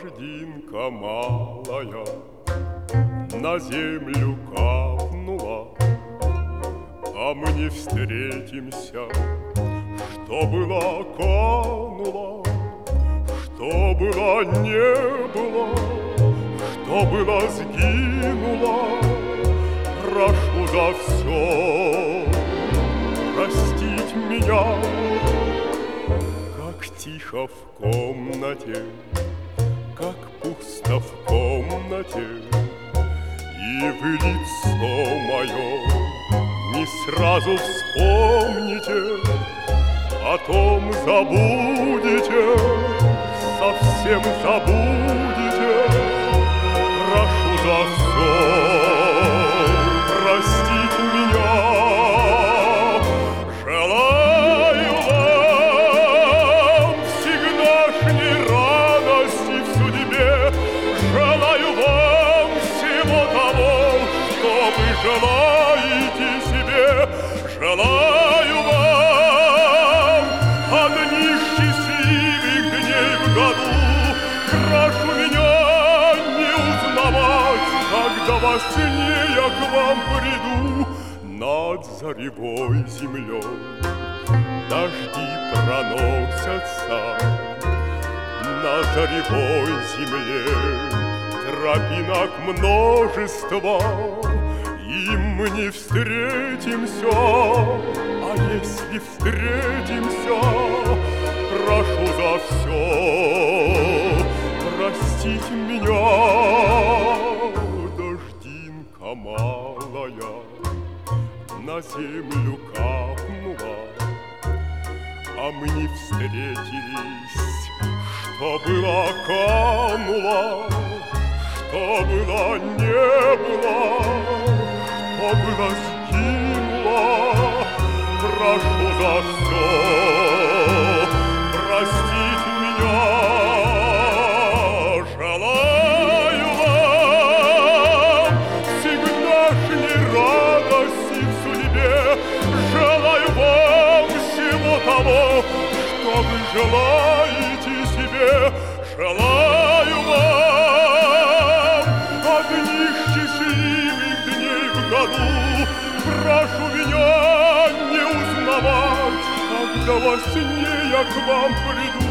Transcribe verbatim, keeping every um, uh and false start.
Дождинка малая на землю капнула, а мы не встретимся. Что было, кануло, что было, не было, что было, сгинуло. Прошу за все простить меня. Как тихо в комнате, как пусто в комнате, и вы лицо мое не сразу вспомните, потом забудете, совсем забудете. Прошу за все простить меня. Желаю вам всегдашней радости в судьбе, желаю вам всего того, что вы желаете себе. Желаю вам одних счастливых дней в году. Прошу меня не узнавать, когда во сне я к вам приду. Над заревой землей дожди проносятся, на заревой земле тропинок множество, и мы не встретимся. А если встретимся, прошу за все простить меня. Дождинка малая на землю капнула, а мы не встретились. Что было, кануло, что было, не было, что было, сгинуло. Прошу за все простить меня. Желаю вам всегдашней радости в судьбе, желаю вам всего того, что вы желаете себе. Желаю вам одних счастливых дней в году. Прошу меня не узнавать, когда во сне я к вам приду.